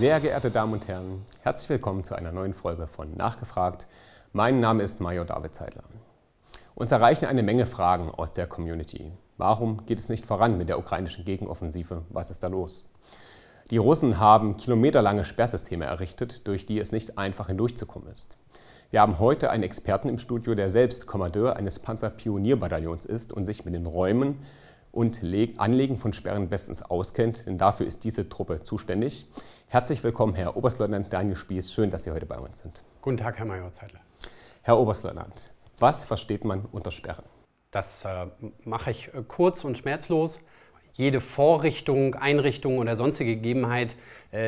Sehr geehrte Damen und Herren, herzlich willkommen zu einer neuen Folge von Nachgefragt. Mein Name ist Major David Zeidler. Uns erreichen eine Menge Fragen aus der Community. Warum geht es nicht voran mit der ukrainischen Gegenoffensive? Was ist da los? Die Russen haben kilometerlange Sperrsysteme errichtet, durch die es nicht einfach hindurchzukommen ist. Wir haben heute einen Experten im Studio, der selbst Kommandeur eines Panzerpionierbataillons ist und sich mit den Räumen und Anlegen von Sperren bestens auskennt, denn dafür ist diese Truppe zuständig. Herzlich willkommen, Herr Oberstleutnant Daniel Spieß. Schön, dass Sie heute bei uns sind. Guten Tag, Herr Major Zeidler. Herr Oberstleutnant, was versteht man unter Sperren? Das mache ich kurz und schmerzlos. Jede Vorrichtung, Einrichtung oder sonstige Gegebenheit,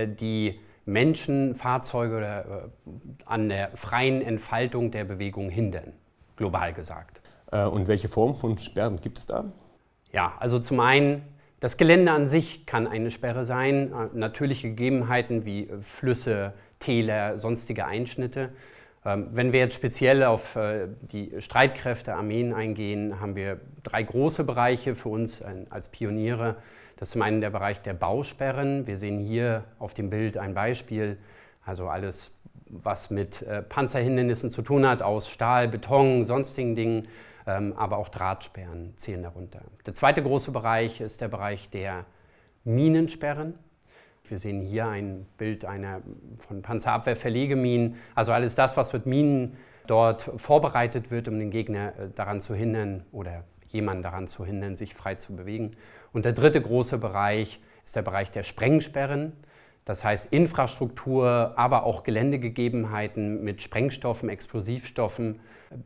die Menschen, Fahrzeuge oder an der freien Entfaltung der Bewegung hindern, global gesagt. Und welche Form von Sperren gibt es da? Ja, also zum einen, das Gelände an sich kann eine Sperre sein, natürliche Gegebenheiten wie Flüsse, Täler, sonstige Einschnitte. Wenn wir jetzt speziell auf die Streitkräfte, Armeen eingehen, haben wir 3 große Bereiche für uns als Pioniere. Das ist zum einen der Bereich der Bausperren. Wir sehen hier auf dem Bild ein Beispiel, also alles, was mit Panzerhindernissen zu tun hat, aus Stahl, Beton, sonstigen Dingen. Aber auch Drahtsperren zählen darunter. Der zweite große Bereich ist der Bereich der Minensperren. Wir sehen hier ein Bild von Panzerabwehr-Verlegeminen, also alles das, was mit Minen dort vorbereitet wird, um den Gegner daran zu hindern oder jemanden daran zu hindern, sich frei zu bewegen. Und der dritte große Bereich ist der Bereich der Sprengsperren. Das heißt Infrastruktur, aber auch Geländegegebenheiten mit Sprengstoffen, Explosivstoffen,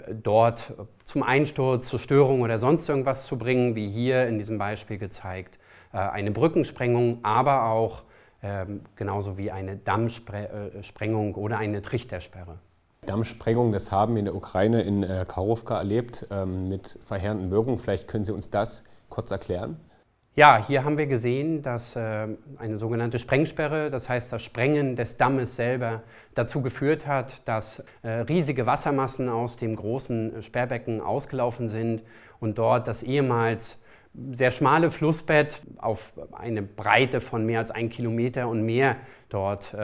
dort zum Einsturz, zur Störung oder sonst irgendwas zu bringen, wie hier in diesem Beispiel gezeigt, eine Brückensprengung, aber auch genauso wie eine Dammsprengung oder eine Trichtersperre. Dammsprengung, das haben wir in der Ukraine in Kachowka erlebt, mit verheerenden Wirkungen. Vielleicht können Sie uns das kurz erklären? Ja, hier haben wir gesehen, dass eine sogenannte Sprengsperre, das heißt das Sprengen des Dammes selber, dazu geführt hat, dass riesige Wassermassen aus dem großen Sperrbecken ausgelaufen sind und dort das ehemals sehr schmale Flussbett auf eine Breite von mehr als 1 Kilometer und mehr dort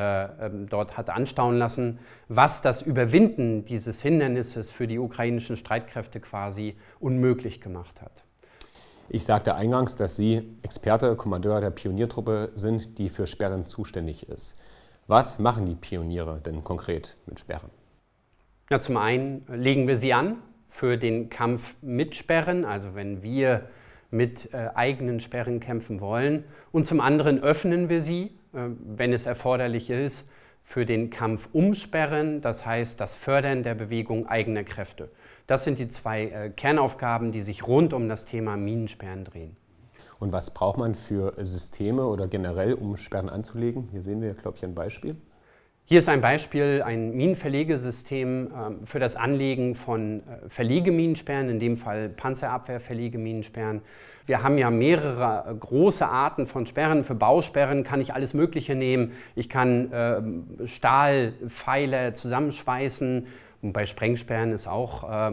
hat anstauen lassen, was das Überwinden dieses Hindernisses für die ukrainischen Streitkräfte quasi unmöglich gemacht hat. Ich sagte eingangs, dass Sie Experte, Kommandeur der Pioniertruppe sind, die für Sperren zuständig ist. Was machen die Pioniere denn konkret mit Sperren? Ja, zum einen legen wir sie an für den Kampf mit Sperren, also wenn wir mit eigenen Sperren kämpfen wollen. Und zum anderen öffnen wir sie, wenn es erforderlich ist, für den Kampf um Sperren, das heißt das Fördern der Bewegung eigener Kräfte. Das sind die 2 Kernaufgaben, die sich rund um das Thema Minensperren drehen. Und was braucht man für Systeme oder generell, um Sperren anzulegen? Hier sehen wir, glaube ich, ein Beispiel. Hier ist ein Beispiel, ein Minenverlegesystem für das Anlegen von Verlegeminensperren, in dem Fall Panzerabwehr-Verlegeminensperren. Wir haben ja mehrere große Arten von Sperren. Für Bausperren kann ich alles Mögliche nehmen. Ich kann Stahlpfeiler zusammenschweißen. Und bei Sprengsperren ist auch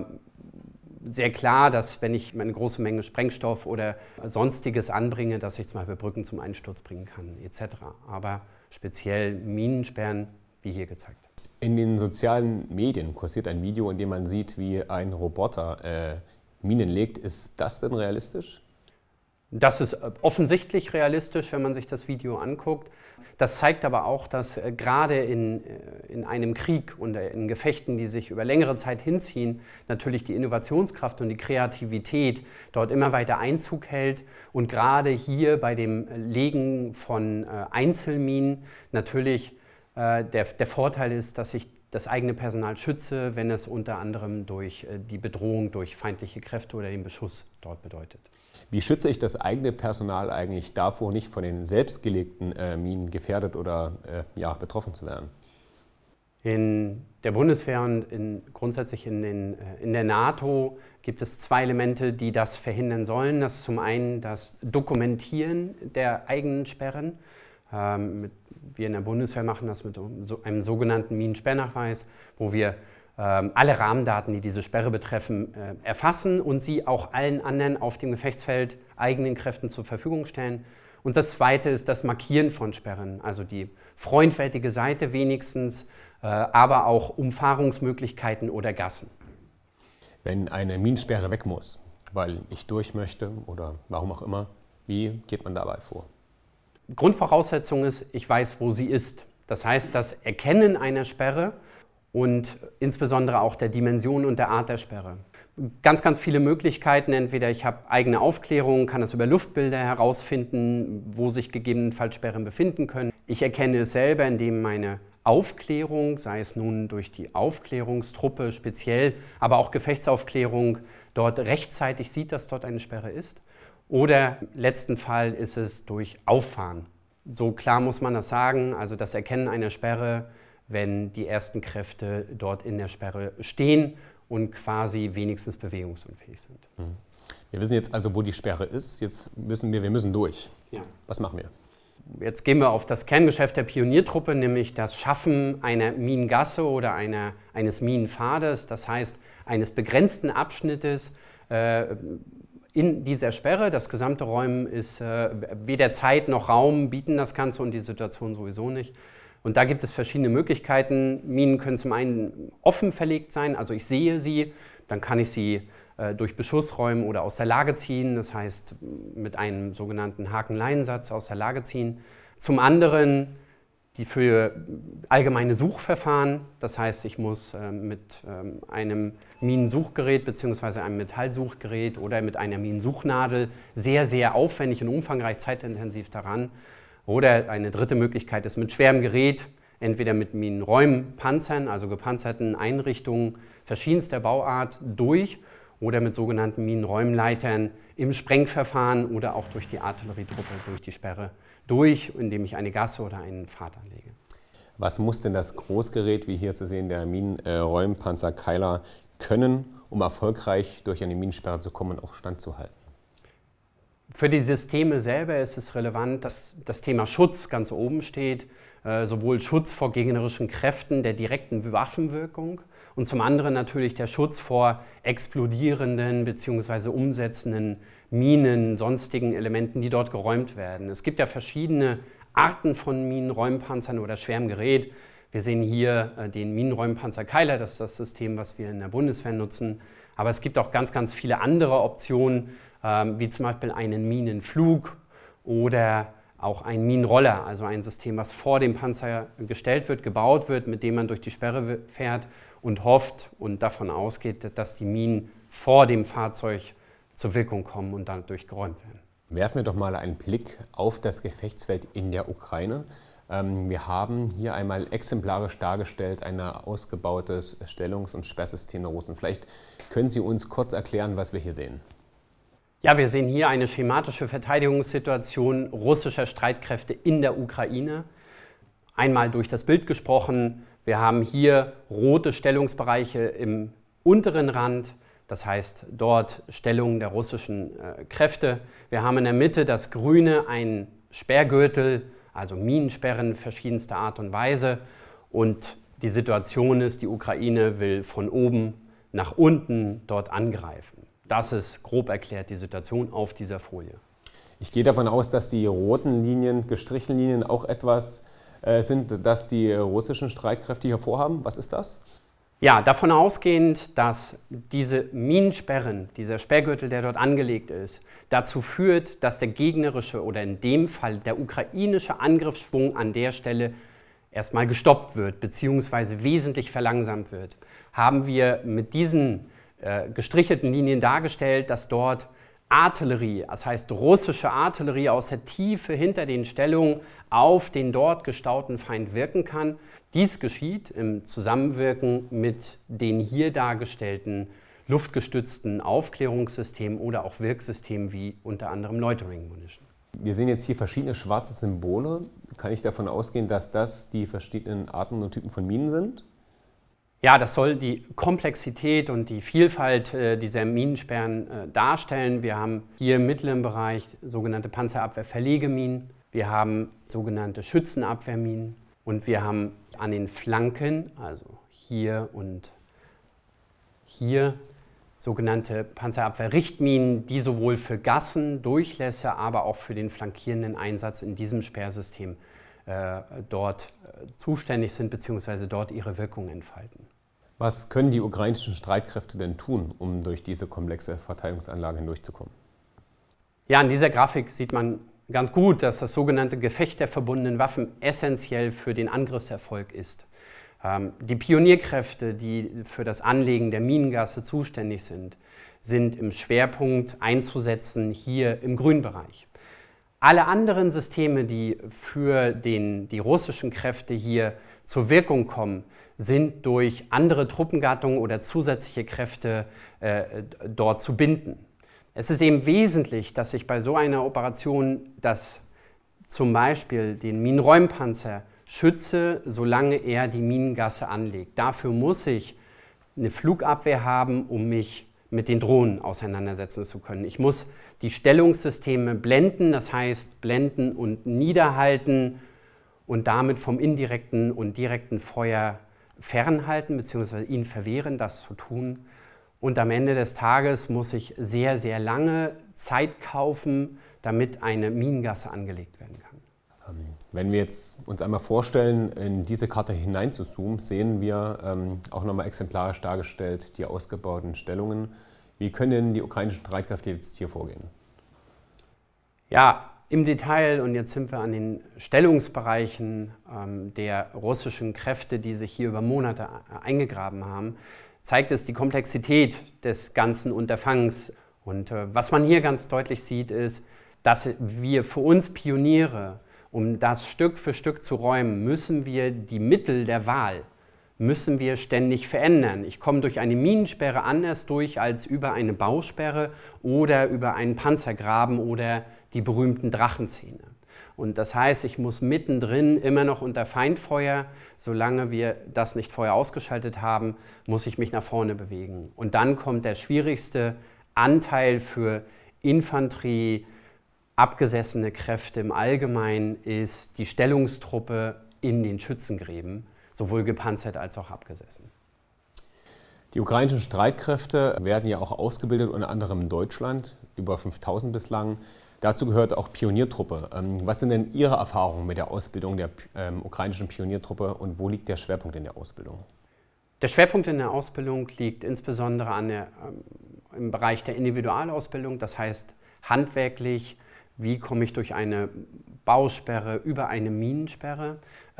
sehr klar, dass wenn ich eine große Menge Sprengstoff oder Sonstiges anbringe, dass ich zum Beispiel Brücken zum Einsturz bringen kann, etc. Aber speziell Minensperren, wie hier gezeigt. In den sozialen Medien kursiert ein Video, in dem man sieht, wie ein Roboter Minen legt. Ist das denn realistisch? Das ist offensichtlich realistisch, wenn man sich das Video anguckt. Das zeigt aber auch, dass gerade in einem Krieg und in Gefechten, die sich über längere Zeit hinziehen, natürlich die Innovationskraft und die Kreativität dort immer weiter Einzug hält. Und gerade hier bei dem Legen von Einzelminen natürlich der Vorteil ist, dass ich das eigene Personal schütze, wenn es unter anderem durch die Bedrohung durch feindliche Kräfte oder den Beschuss dort bedeutet. Wie schütze ich das eigene Personal eigentlich davor, nicht von den selbstgelegten Minen gefährdet oder betroffen zu werden? In der Bundeswehr und grundsätzlich in der NATO gibt es 2 Elemente, die das verhindern sollen. Das ist zum einen das Dokumentieren der eigenen Sperren. Wir in der Bundeswehr machen das mit einem sogenannten Minensperrnachweis, wo wir alle Rahmendaten, die diese Sperre betreffen, erfassen und sie auch allen anderen auf dem Gefechtsfeld eigenen Kräften zur Verfügung stellen. Und das zweite ist das Markieren von Sperren, also die freundfertige Seite wenigstens, aber auch Umfahrungsmöglichkeiten oder Gassen. Wenn eine Minensperre weg muss, weil ich durch möchte oder warum auch immer, wie geht man dabei vor? Grundvoraussetzung ist, ich weiß, wo sie ist. Das heißt, das Erkennen einer Sperre und insbesondere auch der Dimension und der Art der Sperre. Ganz, ganz viele Möglichkeiten. Entweder ich habe eigene Aufklärung, kann es über Luftbilder herausfinden, wo sich gegebenenfalls Sperren befinden können. Ich erkenne es selber, indem meine Aufklärung, sei es nun durch die Aufklärungstruppe speziell, aber auch Gefechtsaufklärung, dort rechtzeitig sieht, dass dort eine Sperre ist. Oder im letzten Fall ist es durch Auffahren. So klar muss man das sagen, also das Erkennen einer Sperre, wenn die ersten Kräfte dort in der Sperre stehen und quasi wenigstens bewegungsunfähig sind. Wir wissen jetzt also, wo die Sperre ist. Jetzt wissen wir müssen durch. Ja. Was machen wir? Jetzt gehen wir auf das Kerngeschäft der Pioniertruppe, nämlich das Schaffen einer Minengasse oder eines Minenpfades, das heißt eines begrenzten Abschnittes in dieser Sperre. Das gesamte Räumen ist weder Zeit noch Raum, bieten das Ganze und die Situation sowieso nicht. Und da gibt es verschiedene Möglichkeiten. Minen können zum einen offen verlegt sein, also ich sehe sie, dann kann ich sie durch Beschuss räumen oder aus der Lage ziehen, das heißt mit einem sogenannten Hakenleinsatz aus der Lage ziehen. Zum anderen die für allgemeine Suchverfahren, das heißt, ich muss mit einem Minensuchgerät bzw. einem Metallsuchgerät oder mit einer Minensuchnadel sehr, sehr aufwendig und umfangreich zeitintensiv daran. Oder eine dritte Möglichkeit ist mit schwerem Gerät, entweder mit Minenräumpanzern, also gepanzerten Einrichtungen verschiedenster Bauart durch oder mit sogenannten Minenräumleitern im Sprengverfahren oder auch durch die Artillerietruppe, durch die Sperre durch, indem ich eine Gasse oder einen Pfad anlege. Was muss denn das Großgerät, wie hier zu sehen, der Minenräumpanzer Keiler, können, um erfolgreich durch eine Minensperre zu kommen und auch standzuhalten? Für die Systeme selber ist es relevant, dass das Thema Schutz ganz oben steht, sowohl Schutz vor gegnerischen Kräften der direkten Waffenwirkung und zum anderen natürlich der Schutz vor explodierenden bzw. umsetzenden Minen, sonstigen Elementen, die dort geräumt werden. Es gibt ja verschiedene Arten von Minenräumpanzern oder schwerem Gerät. Wir sehen hier den Minenräumpanzer Keiler, das ist das System, was wir in der Bundeswehr nutzen. Aber es gibt auch ganz, ganz viele andere Optionen, wie zum Beispiel einen Minenflug oder auch ein Minenroller, also ein System, was vor dem Panzer gestellt wird, gebaut wird, mit dem man durch die Sperre fährt und hofft und davon ausgeht, dass die Minen vor dem Fahrzeug zur Wirkung kommen und dadurch geräumt werden. Werfen wir doch mal einen Blick auf das Gefechtsfeld in der Ukraine. Wir haben hier einmal exemplarisch dargestellt ein ausgebautes Stellungs- und Sperrsystem der Russen. Vielleicht können Sie uns kurz erklären, was wir hier sehen. Ja, wir sehen hier eine schematische Verteidigungssituation russischer Streitkräfte in der Ukraine. Einmal durch das Bild gesprochen, wir haben hier rote Stellungsbereiche im unteren Rand, das heißt dort Stellungen der russischen Kräfte. Wir haben in der Mitte das Grüne, ein Sperrgürtel, also Minensperren verschiedenster Art und Weise. Und die Situation ist, die Ukraine will von oben nach unten dort angreifen. Das ist grob erklärt die Situation auf dieser Folie. Ich gehe davon aus, dass die roten Linien, gestrichenen Linien auch etwas sind, das die russischen Streitkräfte hier vorhaben. Was ist das? Ja, davon ausgehend, dass diese Minensperren, dieser Sperrgürtel, der dort angelegt ist, dazu führt, dass der gegnerische oder in dem Fall der ukrainische Angriffsschwung an der Stelle erstmal gestoppt wird bzw. wesentlich verlangsamt wird, haben wir mit diesen gestrichelten Linien dargestellt, dass dort Artillerie, das heißt russische Artillerie aus der Tiefe hinter den Stellungen auf den dort gestauten Feind wirken kann. Dies geschieht im Zusammenwirken mit den hier dargestellten luftgestützten Aufklärungssystemen oder auch Wirksystemen wie unter anderem Loitering Munition. Wir sehen jetzt hier verschiedene schwarze Symbole. Kann ich davon ausgehen, dass das die verschiedenen Arten und Typen von Minen sind? Ja, das soll die Komplexität und die Vielfalt dieser Minensperren darstellen. Wir haben hier im mittleren Bereich sogenannte Panzerabwehr-Verlegeminen, wir haben sogenannte Schützenabwehrminen und wir haben an den Flanken, also hier und hier, sogenannte Panzerabwehr-Richtminen, die sowohl für Gassen, Durchlässe, aber auch für den flankierenden Einsatz in diesem Sperrsystem dort zuständig sind bzw. dort ihre Wirkung entfalten. Was können die ukrainischen Streitkräfte denn tun, um durch diese komplexe Verteidigungsanlage hindurchzukommen? Ja, in dieser Grafik sieht man ganz gut, dass das sogenannte Gefecht der verbundenen Waffen essentiell für den Angriffserfolg ist. Die Pionierkräfte, die für das Anlegen der Minengasse zuständig sind, sind im Schwerpunkt einzusetzen hier im Grünbereich. Alle anderen Systeme, die für die russischen Kräfte hier zur Wirkung kommen, sind durch andere Truppengattungen oder zusätzliche Kräfte dort zu binden. Es ist eben wesentlich, dass ich bei so einer Operation zum Beispiel den Minenräumpanzer schütze, solange er die Minengasse anlegt. Dafür muss ich eine Flugabwehr haben, um mich mit den Drohnen auseinandersetzen zu können. Ich muss die Stellungssysteme blenden, das heißt blenden und niederhalten und damit vom indirekten und direkten Feuer fernhalten bzw. ihn verwehren, das zu tun. Und am Ende des Tages muss ich sehr, sehr lange Zeit kaufen, damit eine Minengasse angelegt werden kann. Wenn wir jetzt uns einmal vorstellen, in diese Karte hineinzuzoomen, sehen wir auch nochmal exemplarisch dargestellt die ausgebauten Stellungen. Wie können denn die ukrainischen Streitkräfte jetzt hier vorgehen? Ja, im Detail, und jetzt sind wir an den Stellungsbereichen der russischen Kräfte, die sich hier über Monate eingegraben haben, zeigt es die Komplexität des ganzen Unterfangs. Und was man hier ganz deutlich sieht, ist, dass wir für uns Pioniere, um das Stück für Stück zu räumen, müssen wir die Mittel der Wahl ständig verändern. Ich komme durch eine Minensperre anders durch als über eine Bausperre oder über einen Panzergraben oder die berühmten Drachenzähne. Und das heißt, ich muss mittendrin immer noch unter Feindfeuer, solange wir das nicht vorher ausgeschaltet haben, muss ich mich nach vorne bewegen. Und dann kommt der schwierigste Anteil für Infanterie, abgesessene Kräfte im Allgemeinen, ist die Stellungstruppe in den Schützengräben, sowohl gepanzert als auch abgesessen. Die ukrainischen Streitkräfte werden ja auch ausgebildet, unter anderem in Deutschland, über 5000 bislang. Dazu gehört auch Pioniertruppe. Was sind denn Ihre Erfahrungen mit der Ausbildung der ukrainischen Pioniertruppe und wo liegt der Schwerpunkt in der Ausbildung? Der Schwerpunkt in der Ausbildung liegt insbesondere im Bereich der Individualausbildung, das heißt handwerklich, wie komme ich durch eine Bausperre über eine Minensperre.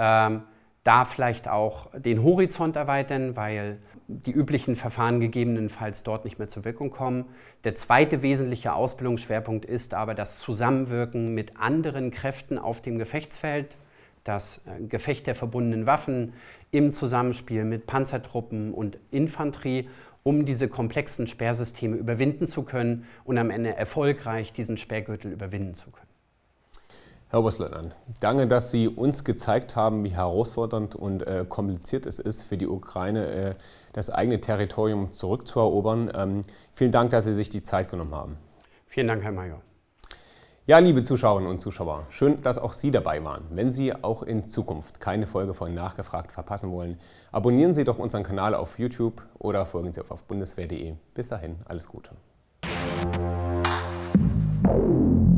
Da vielleicht auch den Horizont erweitern, weil die üblichen Verfahren gegebenenfalls dort nicht mehr zur Wirkung kommen. Der zweite wesentliche Ausbildungsschwerpunkt ist aber das Zusammenwirken mit anderen Kräften auf dem Gefechtsfeld, das Gefecht der verbundenen Waffen im Zusammenspiel mit Panzertruppen und Infanterie, um diese komplexen Sperrsysteme überwinden zu können und am Ende erfolgreich diesen Sperrgürtel überwinden zu können. Herr Oberstleutnant, danke, dass Sie uns gezeigt haben, wie herausfordernd und kompliziert es ist, für die Ukraine das eigene Territorium zurückzuerobern. Vielen Dank, dass Sie sich die Zeit genommen haben. Vielen Dank, Herr Major. Ja, liebe Zuschauerinnen und Zuschauer, schön, dass auch Sie dabei waren. Wenn Sie auch in Zukunft keine Folge von Nachgefragt verpassen wollen, abonnieren Sie doch unseren Kanal auf YouTube oder folgen Sie auf bundeswehr.de. Bis dahin, alles Gute.